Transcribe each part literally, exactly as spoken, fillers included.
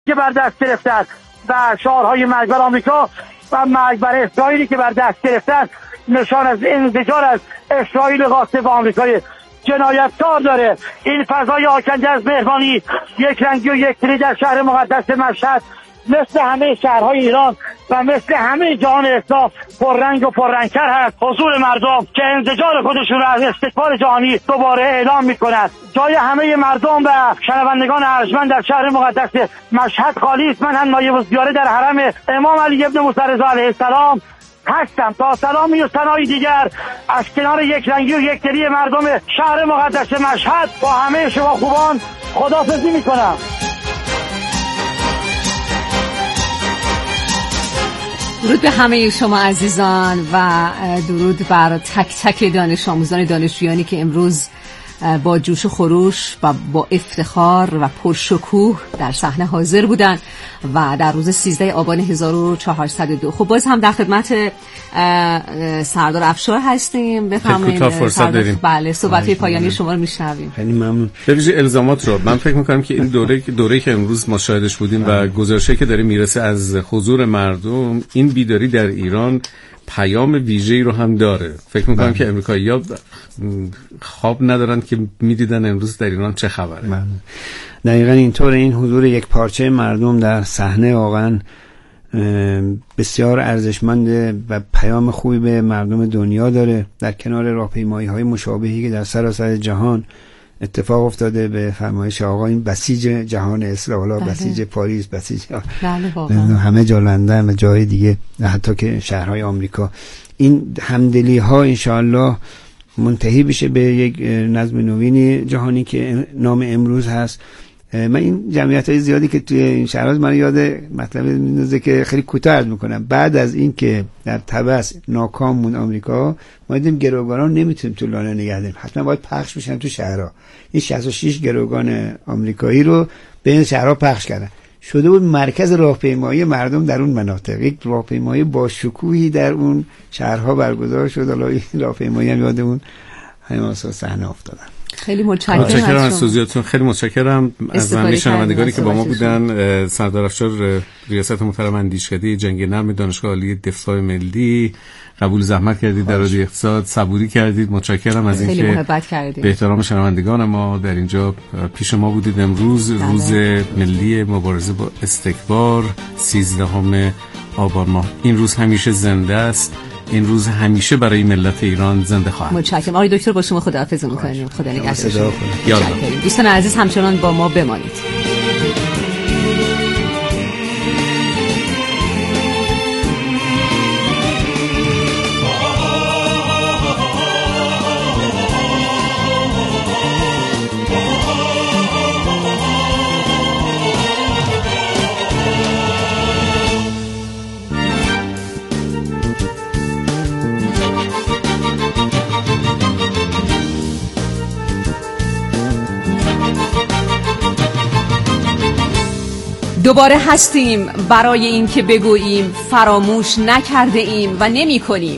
که بر دست گرفتن و شعارهای مرگ بر آمریکا و مرگ بر اسرائیلی که بر دست گرفتن نشان از انزجار از اسرائیل غاصب و آمریکای جنایتکار داره. این فضای آکنده از مهربانی، یک رنگی و یک دلی در شهر مقدس مشهد مثل همه شهرهای ایران و مثل همه جهان اسلام پررنگ و پررنگتر هست. حضور مردم که انزجار خودشون را از استقبال جهانی دوباره اعلام می‌کنند. جای همه مردم و شنوندگان ارجمند در شهر مقدس مشهد خالی است. من هم نایب الزیاره در حرم امام علی ابن موسی رضا علیه السلام هستم تا سلامی و ثنای دیگر از کنار یک رنگی و یک دلی مردم شهر مقدس مشهد با همه شما خوبان خداحافظی می‌کنم. درود به همه شما عزیزان و درود بر تک تک دانش آموزان دانشجویانی که امروز با جوش و خروش و با افتخار و پرشکوه در صحنه حاضر بودن و در روز سیزده آبان هزار و چهارصد و دو. خب باز هم در خدمت سردار افشار هستیم. بفرمایید فرصت داریم. بله صحبت پایانی شما رو میشنویم. خیلی ممنون. به ویژه الزامات رو من فکر می‌کنم که این دوره دوره‌ای که امروز ما شاهدش بودیم و گزارشی که داره میرسه از حضور مردم، این بیداری در ایران پیام ویژه‌ای رو هم داره. فکر می‌کنم من. که امریکایی‌ها خواب ندارن که می‌دیدن امروز در ایران چه خبره. من. دقیقاً اینطور. این حضور یک پارچه مردم در صحنه واقعاً بسیار ارزشمنده و پیام خوبی به مردم دنیا داره. در کنار راهپیمایی‌های مشابهی که در سراسر جهان اتفاق افتاده به فرمایش آقا، این بسیج جهان اسلام، بله. بسیج پاریس، بسیج بله همه جا، لندن و جای دیگه، حتی که شهرهای آمریکا. این همدلی ها انشاءالله منتهی بشه به یک نظم نوین جهانی که نام امروز هست. من این جمعیت های زیادی که توی این شهرها من یاد مطلب میندازه که خیلی کوتاه عرض میکنم. بعد از این که در تبس ناکام مون آمریکا، ما دیدیم گروگانان نمیتونیم تو لانه نگه داریم، حتما باید پخش بشن تو شهرها. این شصت و شش گروگان آمریکایی رو به این شهرها پخش کردن، شده بود مرکز راهپیمایی مردم در اون مناطق. یک راهپیمایی با شکوهی در اون شهرها برگزار شد. حالا این راهپیمایی هم یادمون همه صحنه افتادن. خیلی متشکرم متشکرم از توضیحاتتون. خیلی متشکرم از همه شنوندگانی که با ما بودن. سردار افشار ریاست محترم اندیشکده جنگ نرم دانشگاه عالی دفاع ملی، قبول زحمت کردید در رادیو اقتصاد، صبوری کردید. متشکرم از اینکه به احترام شنوندگان ما در اینجا پیش ما بودید. امروز بله. روز ملی مبارزه با استکبار، سیزدهم آبان ماه. این روز همیشه زنده است. این روز همیشه برای ملت ایران زنده خواهد. متشکرم. آقای دکتر با شما خداحافظی می‌کنیم. خدا نگهدار. دوستان عزیز همچنان با ما بمانید. دوباره هستیم برای این که بگوییم فراموش نکرده ایم و نمی کنیم.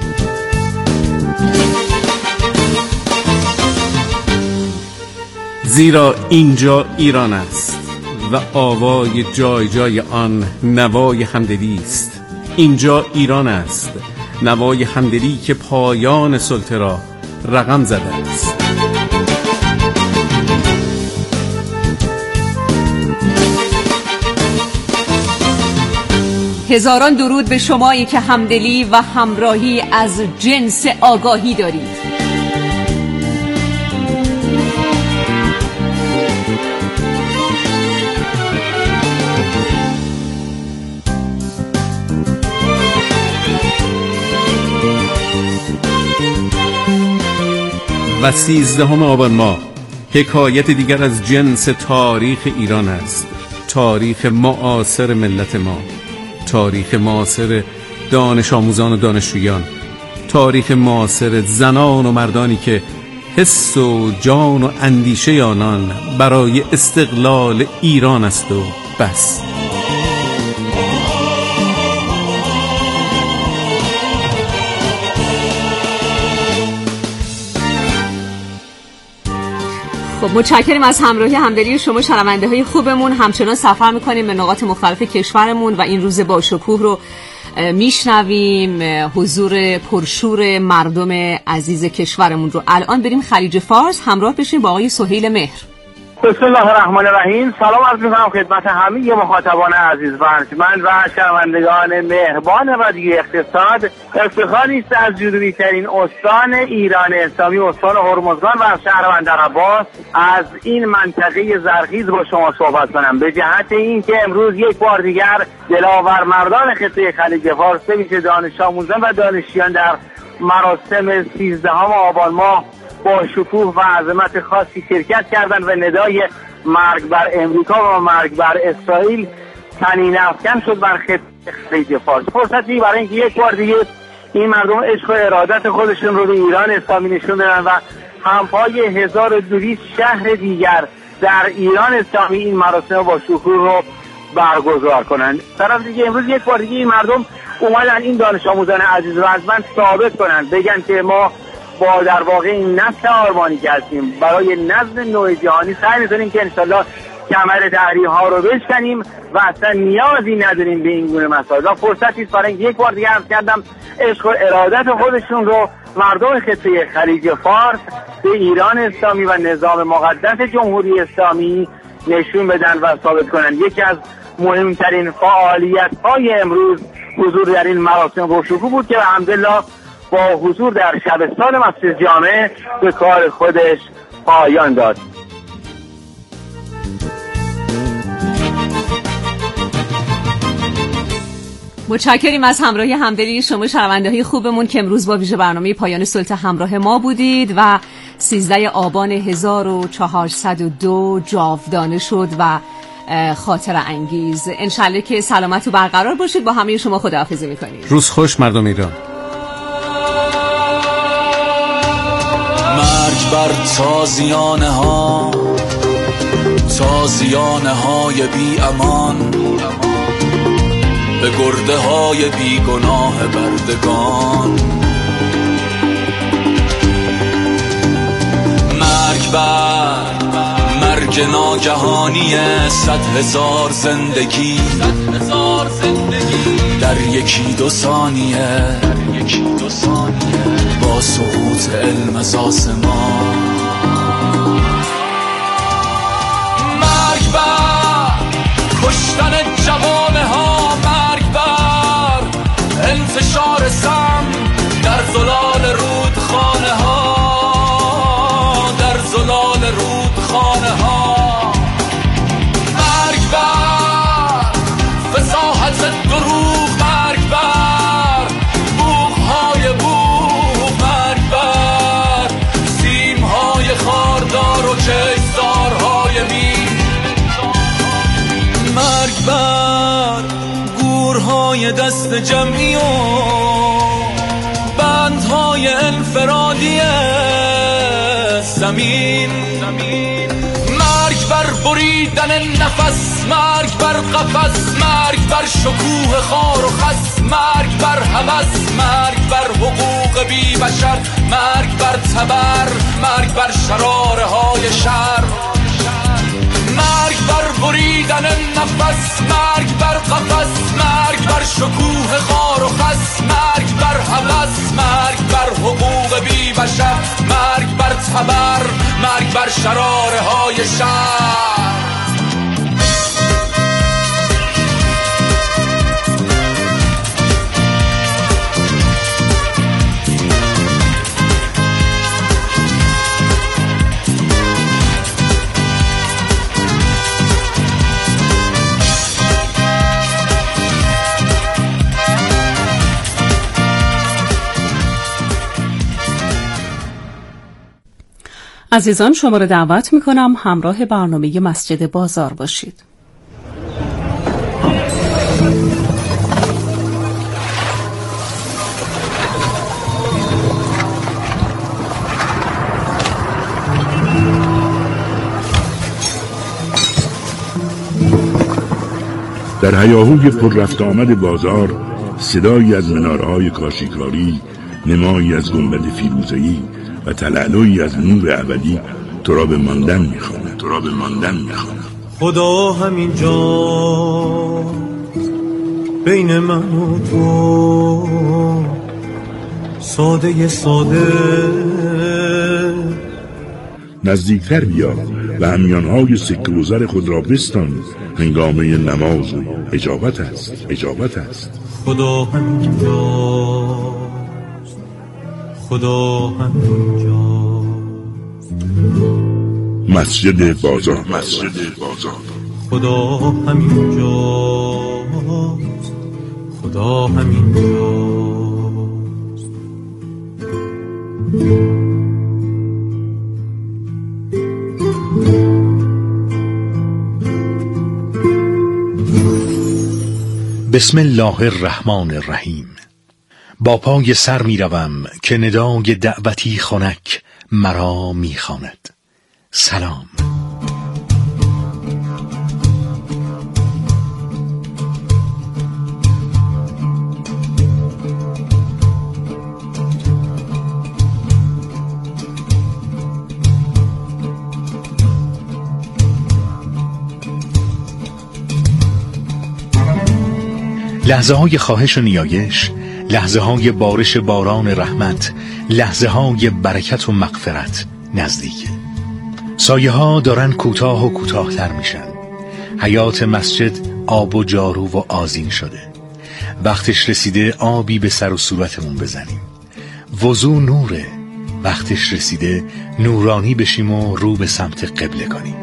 زیرا اینجا ایران است و آوای جای جای آن نوای همدلی است. اینجا ایران است، نوای همدلی که پایان سلطه را رقم زده است. هزاران درود به شمایی که همدلی و همراهی از جنس آگاهی دارید. و سیزدهم آبان ماه حکایت دیگر از جنس تاریخ ایران است. تاریخ معاصر ملت ما، تاریخ معاصر دانش آموزان و دانشجویان، تاریخ معاصر زنان و مردانی که حس و جان و اندیشه آنان برای استقلال ایران است و بس. خب متشکرم از همراهی همدلی شما شنونده های خوبمون. همچنان سفر میکنیم به نقاط مختلف کشورمون و این روز با شکوه رو میشنویم، حضور پرشور مردم عزیز کشورمون رو. الان بریم خلیج فارس همراه بشیم با آقای سهیل مهر. بسم الله الرحمن الرحیم. سلام عرض می‌کنم خدمت همه مخاطبان عزیز و ارجمند و شنوندگان مهربان رادیو اقتصاد. افتخاری است از جنوبی‌ترین استان ایران اسلامی، استان هرمزگان و از شهر بندرعباس از این منطقه زرخیز با شما صحبت کنم، به جهت اینکه امروز یک بار دیگر دلاور مردان خطه خلیج فارس به دانش آموزان و دانشجویان در مراسم سیزدهم آبان ماه با شکوه و عظمت خاصی شرکت کردند و ندای مرگ بر امریکا و مرگ بر اسرائیل طنین افکن شد بر خطه خلیج فارس. فرصتی برای اینکه یک بار دیگه این مردم عشق و ارادت خودشون رو به ایران اسلامی نشون بدن و همپای هزار و دویست شهر دیگر در ایران اسلامی این مراسم با شکوه رو برگزار کنند. طرف دیگه امروز یک بار دیگه این مردم اومدن این دانش آموزان عزیز و ارجمند ثابت کنند، بگن که ما با در واقع این نسل آرمانی که هستیم برای نظم نوع جهانی سعی می‌کنیم که انشالله کمر تحریم ها رو بشکنیم و اصلا نیازی نداریم به این گونه مسائل. و فرصتی است برای یک بار دیگه عرض کردم عشق و ارادت خودشون رو مردم خطه خلیج فارس به ایران اسلامی و نظام مقدس جمهوری اسلامی نشون بدن و ثابت کنن. یکی از مهمترین فعالیت‌های امروز حضور در این مراسم با شکوه بود که الحمدلله با حضور در شبستان مسجد جامع به کار خودش پایان داد. متشکریم از همراهی همدلی شما شنونده های خوبمون که امروز با ویژه برنامه پایان سلطه همراه ما بودید و سیزده آبان هزار و چهارصد و دو جاودانه شد و خاطر انگیز. انشالله که سلامت و برقرار باشید. با همه شما خداحافظی میکنیم. روز خوش مردم ایران. مرگ بر تازیانه ها، تازیانه های بی امان، به گرده های بی گناه بردگان. مرگ بر مرگ ناگهانی صد هزار زندگی در یکی دو ثانیه با سقوط علم از آسمان. مرگ بر کشتن جوانه ها، مرگ بر انتشار سم در زلال رودخانه ها، در زلال رودخانه ها. مرگ بر فصاحت دروغ، مرگ بر بوق‌های بوق، مرگ بر سیم‌های خاردار و کشتارهای بین، مرگ بر گورهای دست جمعی و بندهای انفرادی زمین. مرگ بر بریدن نفس، مرگ بر قفس، مرگ بر شکوه خار و خس، مرگ بر هوس، مرگ بر حقوق بی بشر، مرگ بر تبر، مرگ بر شراره های شر. مرگ بر بریدن نفس، مرگ بر قفس، مرگ بر شکوه خار و خس، مرگ بر هوس، مرگ بر حقوق بی بشر، مرگ بر تبر، مرگ بر شراره های شر. عزیزان شما را دعوت می‌کنم همراه برنامه مسجد بازار باشید. در هیاهوی پر رفت آمد بازار صدایی از مناره‌های کاشیکاری، نمایی از گنبد فیروزه‌ای و تلالویی از نور ابدی تو را به ماندن میخواند تو را به ماندن میخواند خدا همین جا بین من و تو، ساده ساده نزدیکتر بیا و همیانهای سکه و زر خود را بستان، هنگامه نماز و اجابت است اجابت است خدا همین جاست، خدا همین جاست. مسجد بازار مسجد بازار خدا همین جاست، خدا همین جاست. بسم الله الرحمن الرحیم. با پای سر می روم که ندای دعوتی خنک مرا می خواند. سلام. لحظه های خواهش و نیایش، لحظه های بارش باران رحمت، لحظه های برکت و مغفرت نزدیکه. سایه ها دارن کوتاه و کوتاه‌تر میشن. حیات مسجد آب و جارو و آذین شده. وقتش رسیده آبی به سر و صورتمون بزنیم. وضو نوره. وقتش رسیده نورانی بشیم و رو به سمت قبله کنیم.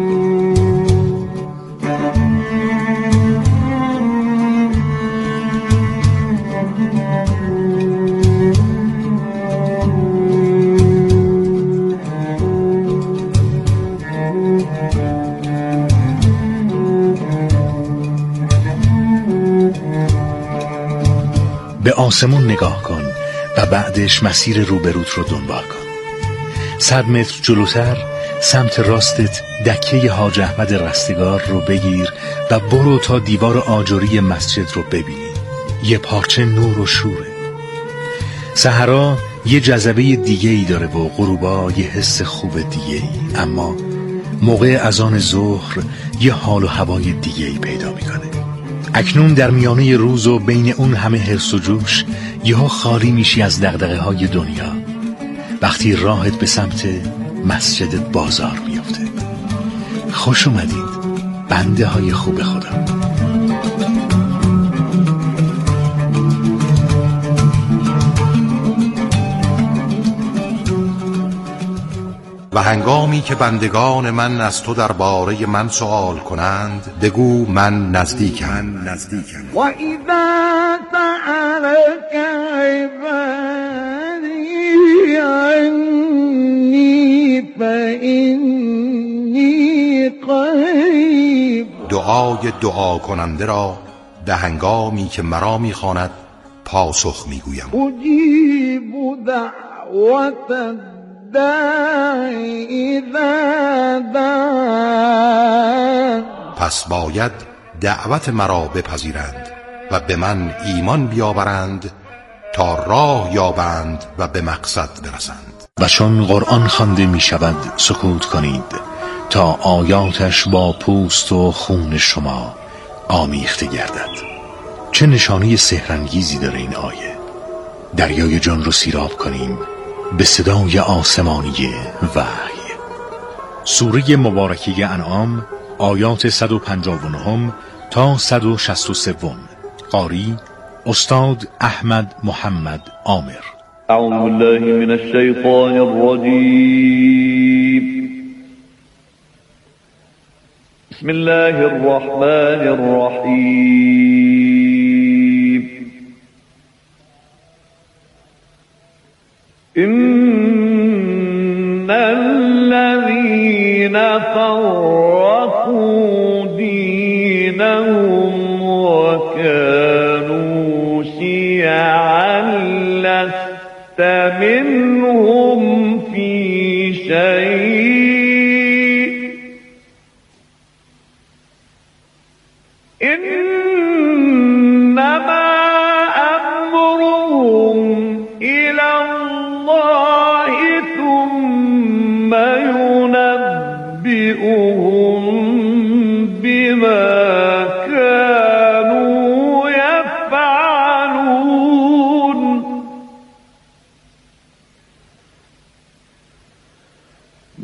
به آسمون نگاه کن و بعدش مسیر روبروت رو دنبال کن. صد متر جلوتر سمت راستت دکه حاج احمد رستگار رو بگیر و برو تا دیوار آجری مسجد رو ببینی. یه پارچه نور و شوره. صحرا یه جذبه دیگه ای داره و غروبا یه حس خوب دیگه ای، اما موقع اذان ظهر یه حال و هوای دیگه ای پیدا میکنه. اکنون در میانه روز و بین اون همه حرص و جوش یهو خالی میشی از دغدغه های دنیا وقتی راهت به سمت مسجد بازار میفته. خوش اومدید بنده های خوب خدا. و هنگامی که بندگان من از تو درباره من سوال کنند، بگو من نزدیکم نزدیکم. و اذا سألك عبادی عنی فإنی قریب. دعای دعا کننده را به هنگامی که مرا میخواند پاسخ میگویم. اجیب دعوت پس باید دعوت مرا بپذیرند و به من ایمان بیاورند تا راه یابند و به مقصد برسند. و چون قرآن خوانده می شود سکوت کنید تا آیاتش با پوست و خون شما آمیخته گردد. چه نشانی سحرانگیزی داره این آیه. دریای جان رو سیراب کنیم به صدای آسمانی وحی. سوره مبارکه انعام آیات صد و پنجاه و نه تا صد و شصت و سه. قاری استاد احمد محمد عامر. اعوذ بالله من الشیطان الرجیم. بسم الله الرحمن الرحیم. إن الذين فرقوا دينهم وكانوا شيعا لست منهم في شيء إنما أمرهم إلى الله ثم ينبئهم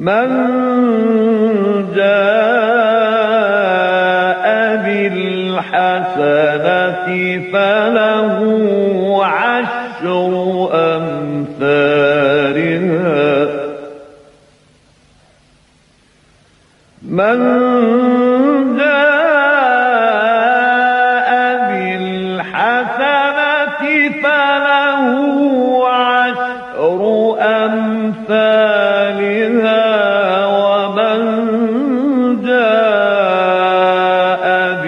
من جاء بالحسنة فله عشر أمثالها من جاء بالحسنة فله عشر أمثالها ومن جاء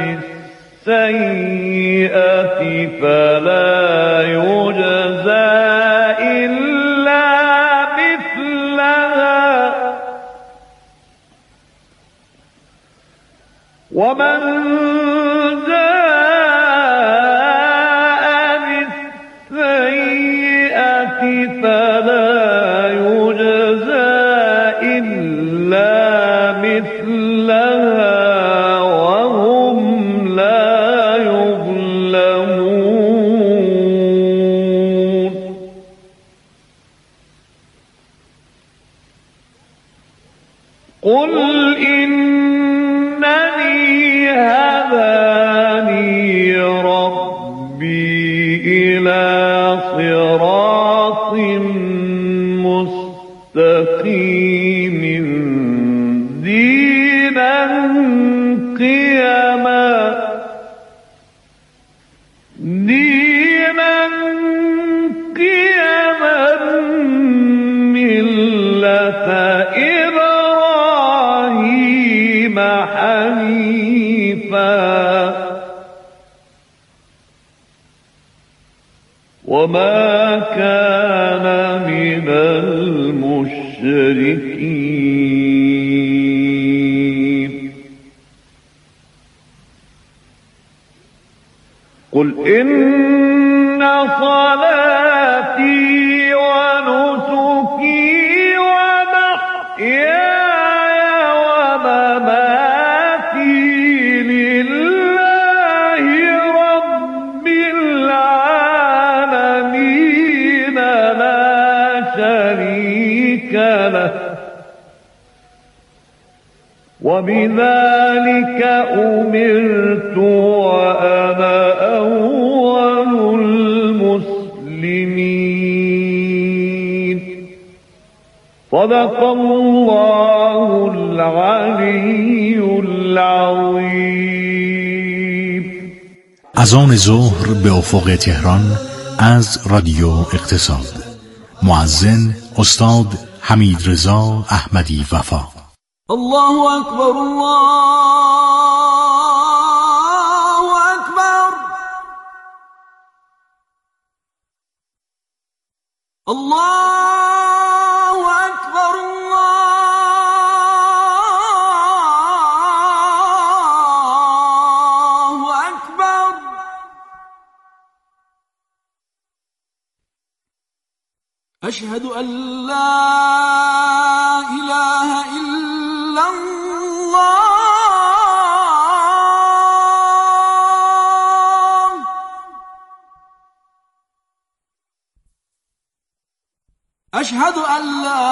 بالسيئة فلا يجزى إلا مثلها ومن جاء بالسيئة فلا يجزى إلا مثلها وهم لا يظلمون قل إنني هداني ربي إلى صراط مستقيم دينا قيما دينا قيما ملة إبراهيم حنيفا وما كان من المشركين قل إن صلاتي ونسكي ومحياي ومماتي لله رب العالمين لا شريك له وبذلك أمرت وأنا أول المسلمين صدق الله العلي العظيم. اذان ظهر به افق تهران از رادیو اقتصاد. مؤذن استاد حمیدرضا احمدی وفا. الله اکبر الله اکبر الله اکبر الله اکبر اشهد ان لا اله الا الله أشهد أن لا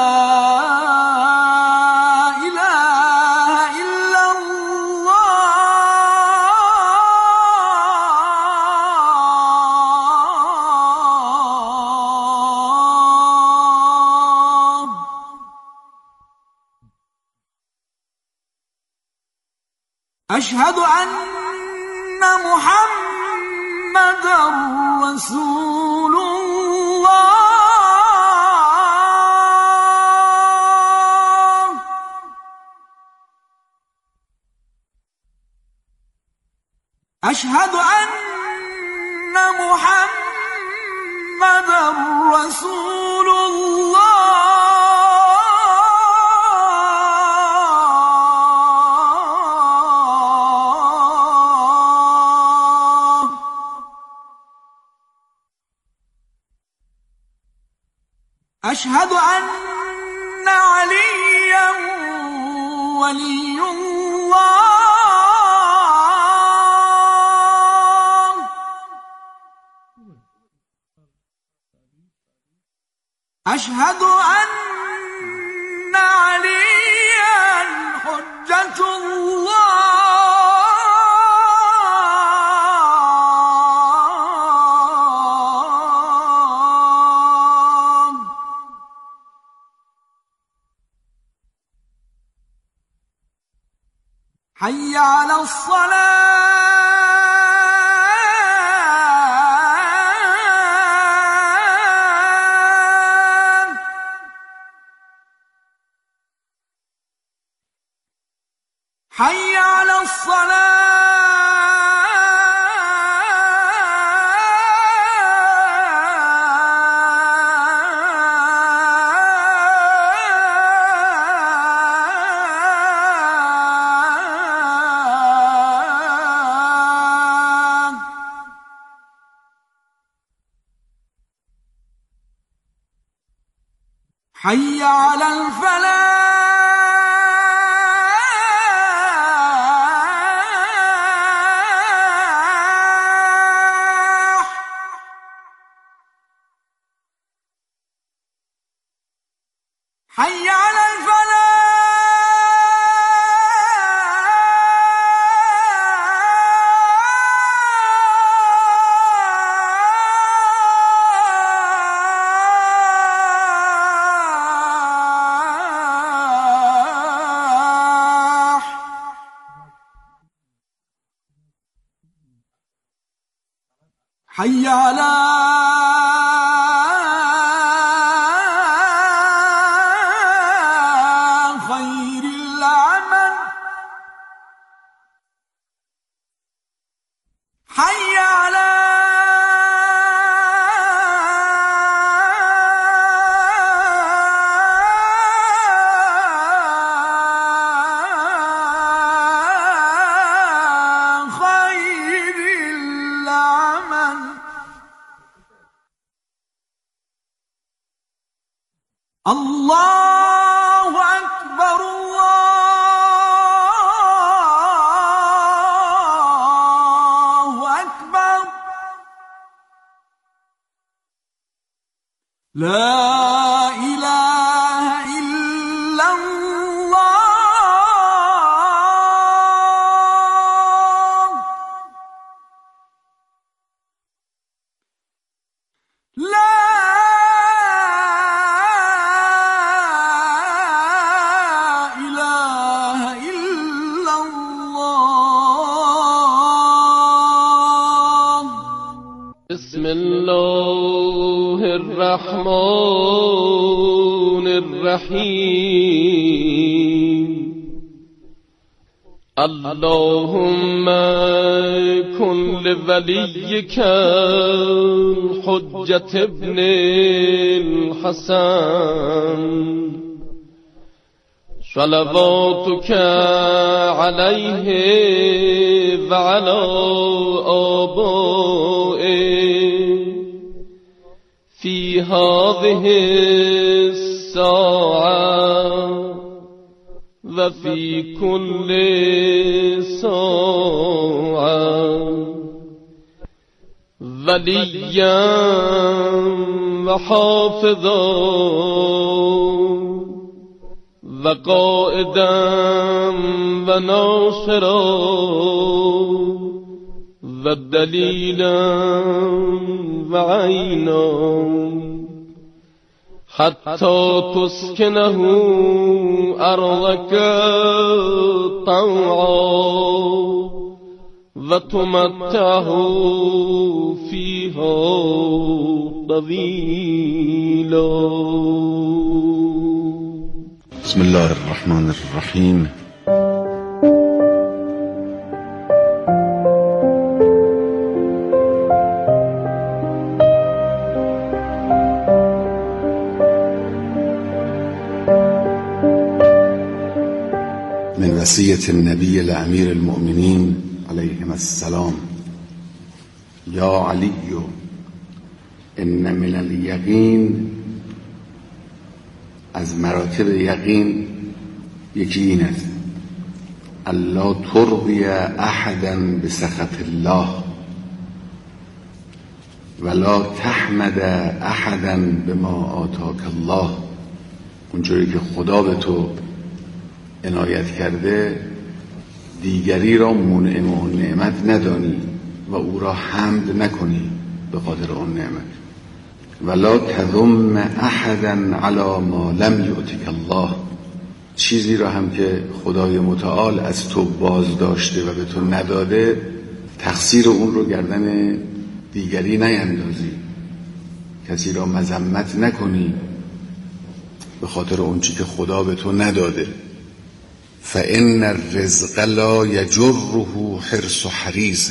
إله إلا الله أشهد أن محمدا رسول الله أشهد أن محمدا رسول الله أشهد أن عليا ولي الله أشهد أن علي حي على الصلاة حي على الصلاة حي على الفلاح حي على الفلاح حي على خير العمل حي على خير العمل الله أكبر الله أكبر لا إله إلا الله لا بسم الله الرحمن الرحيم اللهم كن لوليك الحجة ابن الحسن صلواتك عليه وعلى آبائه في هذه الساعة وفي كل ساعة وليا وحافظا وقائدا وناصرا ودليلا وعينا حتى تسكنه أرضك طوعا وتمتعه فيها طويلا. بسم الله الرحمن الرحيم. من وصية النبي الأمير المؤمنين عليهم السلام: يا علي إن من اليقين، از مراتب یقین یکی این است: الا ترضی احدا بسخط الله ولا تحمد احدا بما آتاک الله. اونجوری که خدا به تو عنایت کرده دیگری را منعم اون نعمت ندانی و او را حمد نکنی به خاطر اون نعمت. ولا تذم احدا علی ما لم یؤتک الله. چیزی را هم که خدای متعال از تو باز داشته و به تو نداده، تقصیر اون رو گردن دیگری نیندازی، کسی را مذمت نکنی به خاطر اون چی که خدا به تو نداده. فإن الرزق لا یجره حرص حریص،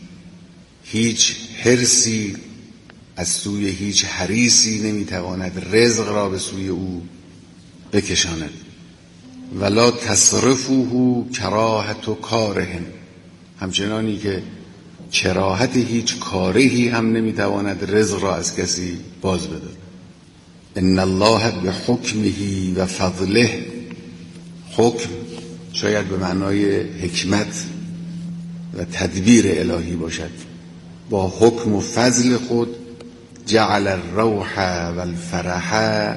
هیچ حرصی از سوی هیچ حریصی نمیتواند رزق را به سوی او بکشاند. ولا تصرفه کراهت کاره، همچنانی که کراهت هیچ کارهی هم نمیتواند رزق را از کسی باز بده. ان الله بحکمه و فضله، حکم شاید به معنای حکمت و تدبیر الهی باشد. با حکم و فضل خود جعل الروح و الفرح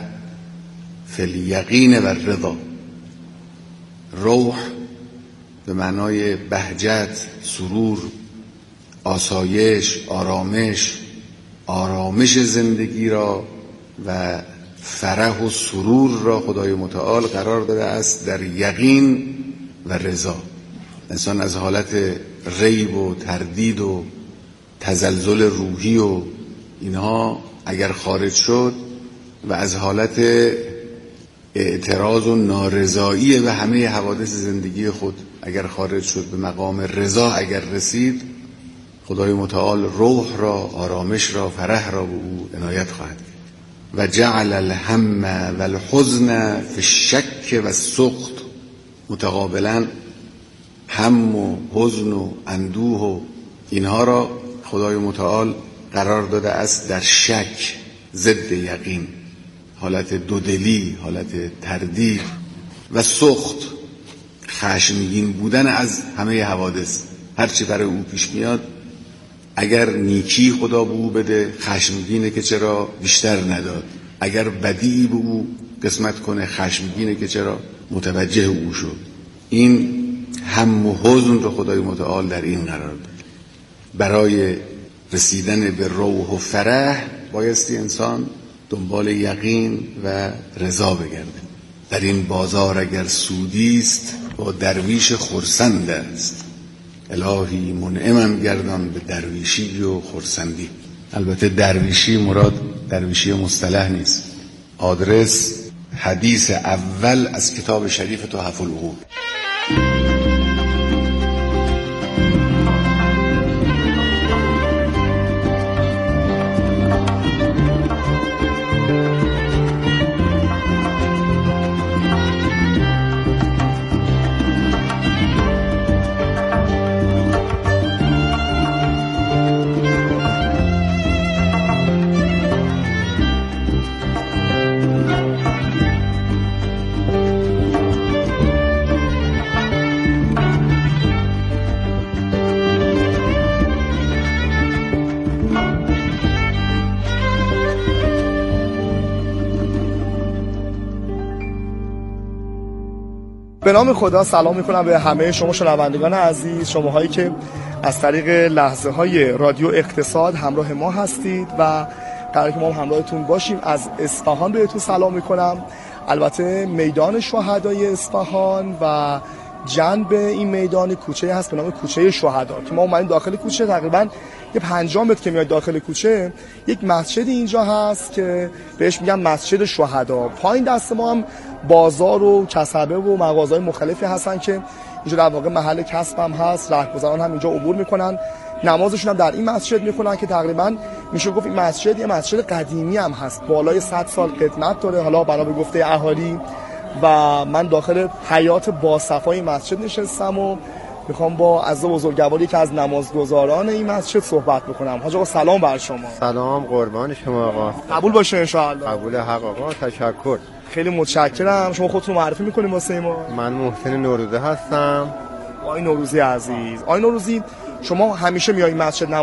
فی الیقین و الرضا. روح به معنای بهجت، سرور، آسایش، آرامش، آرامش زندگی را و فرح و سرور را خدای متعال قرار داده است در یقین و رضا. انسان از حالت ریب و تردید و تزلزل روحی و اینها اگر خارج شد و از حالت اعتراض و نارضایی به همه حوادث زندگی خود اگر خارج شد، به مقام رضا اگر رسید، خدای متعال روح را، آرامش را، فرح را به او عنایت خواهد کرد. و جعل الهم و الحزن فی الشک و السخط، متقابلا هم و حزن و اندوه و اینها را خدای متعال قرار داده است در شک، ضد یقین، حالت دودلی، حالت تردید و سخط، خشمگین بودن از همه حوادث. هرچی برای او پیش میاد اگر نیکی خدا به او بده خشمگینه که چرا بیشتر نداد، اگر بدی به او قسمت کنه خشمگینه که چرا متوجه او شد. این هم و حزن رو خدای متعال در این قرار داد. برای رسیدن به روح و فرح بایستی انسان دنبال یقین و رضا بگرده. در این بازار اگر سودیست با درویش خرسند است، الهی منعمم گردان به درویشی و خرسندی. البته درویشی مراد درویشی مصطلح نیست. آدرس حدیث اول از کتاب شریف تحف العقول. به نام خدا سلام میکنم به همه شما شنوندگان عزیز، شماهایی که از طریق لحظه های رادیو اقتصاد همراه ما هستید و قراره که ما هم همراهتون باشیم. از اصفهان بهتون سلام میکنم. البته میدان شهدای اصفهان و جنب این میدان کوچه هست به نام کوچه شهدا که ما اومدیم داخل کوچه. تقریبا یه پنجاه متر که میاد داخل کوچه یک مسجد اینجا هست که بهش میگن مسجد شهدا. پایین دست ما هم بازار و کسبه و مغازهای مختلفی هستن که اینجا در واقع محل کسب هم هست. رهگذران هم اینجا عبور میکنن، نمازشون هم در این مسجد میکنن که تقریبا میشه گفت این مسجد یه مسجد قدیمی هم هست، بالای صد سال قدمت داره. حالا بنا به گفته اهالی و من داخل حیات باصفای مسجد نشستم و میخوام با عزیز بزرگواری که از نمازگزاران این مسجد صحبت بکنم. حاج آقا سلام بر شما. سلام، قربان شما آقا. قبول باشه ان شاء الله. قبول حق آقا، تشکر. خیلی متشکرم. شما خودتون معرفی میکنید واسه ما؟ من محسن نوروزی هستم. آقای نوروزی عزیز، آقای نوروزی شما همیشه میای مسجد